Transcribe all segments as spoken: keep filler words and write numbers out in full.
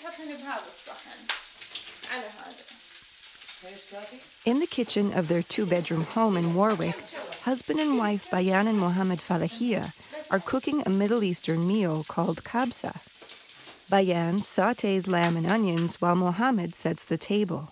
In the kitchen of their two-bedroom home in Warwick, husband and wife Bayan and Mohammed Falahia are cooking a Middle Eastern meal called kabsa. Bayan sautés lamb and onions while Mohammed sets the table.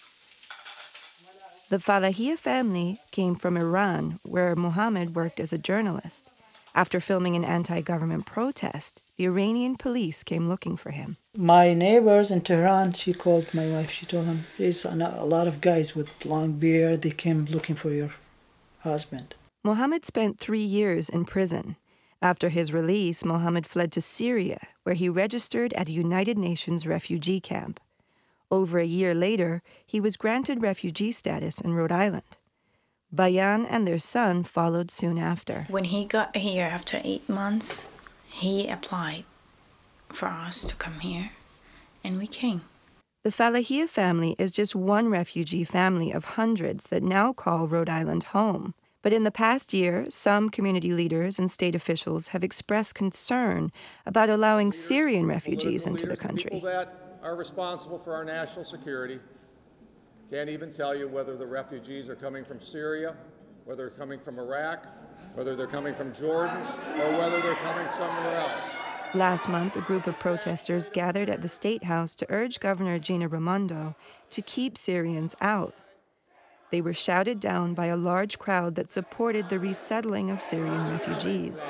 The Falahia family came from Iran, where Mohammed worked as a journalist. After filming an anti-government protest, the Iranian police came looking for him. My neighbors in Tehran, she called my wife. She told him, there's a lot of guys with long beard. They came looking for your husband. Mohammed spent three years in prison. After his release, Mohammed fled to Syria, where he registered at a United Nations refugee camp. Over a year later, he was granted refugee status in Rhode Island. Bayan and their son followed soon after. When he got here after eight months, he applied for us to come here, and we came. The Falahia family is just one refugee family of hundreds that now call Rhode Island home. But in the past year, some community leaders and state officials have expressed concern about allowing Syrian refugees into the country. People that are responsible for our national security can't even tell you whether the refugees are coming from Syria, whether they're coming from Iraq, whether they're coming from Jordan, or whether they're coming somewhere else. Last month, a group of protesters gathered at the State House to urge Governor Gina Raimondo to keep Syrians out. They were shouted down by a large crowd that supported the resettling of Syrian refugees.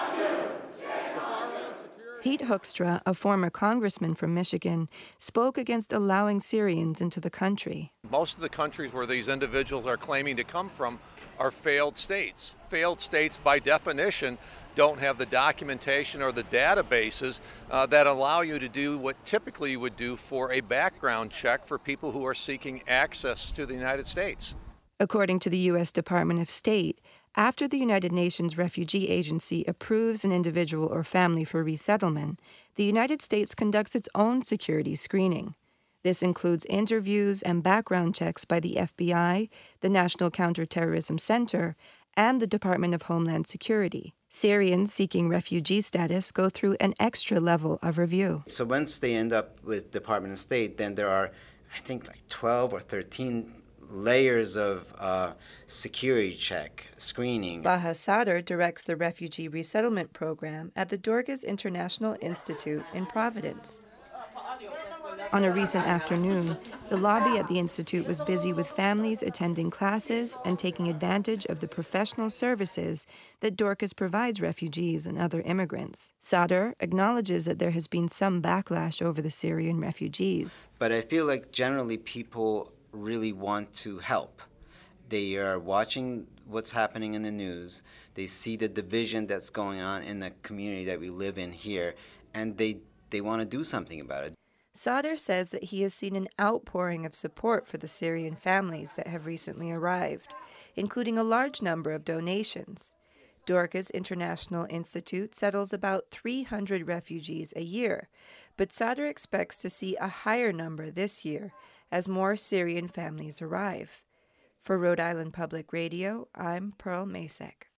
Pete Hoekstra, a former congressman from Michigan, spoke against allowing Syrians into the country. Most of the countries where these individuals are claiming to come from are failed states. Failed states, by definition, don't have the documentation or the databases uh, that allow you to do what typically you would do for a background check for people who are seeking access to the United States. According to the U S Department of State, after the United Nations Refugee Agency approves an individual or family for resettlement, the United States conducts its own security screening. This includes interviews and background checks by the F B I, the National Counterterrorism Center, and the Department of Homeland Security. Syrians seeking refugee status go through an extra level of review. So once they end up with Department of State, then there are, I think, like twelve or thirteen layers of uh, security check, screening. Baha Sadr directs the Refugee Resettlement Program at the Dorcas International Institute in Providence. On a recent afternoon, the lobby at the Institute was busy with families attending classes and taking advantage of the professional services that Dorcas provides refugees and other immigrants. Sadr acknowledges that there has been some backlash over the Syrian refugees. But I feel like generally people really want to help. They are watching what's happening in the news. They see the division that's going on in the community that we live in here, and they, they want to do something about it. Sadr says that he has seen an outpouring of support for the Syrian families that have recently arrived, including a large number of donations. Dorcas International Institute settles about three hundred refugees a year, but Sadr expects to see a higher number this year as more Syrian families arrive. For Rhode Island Public Radio, I'm Pearl Masek.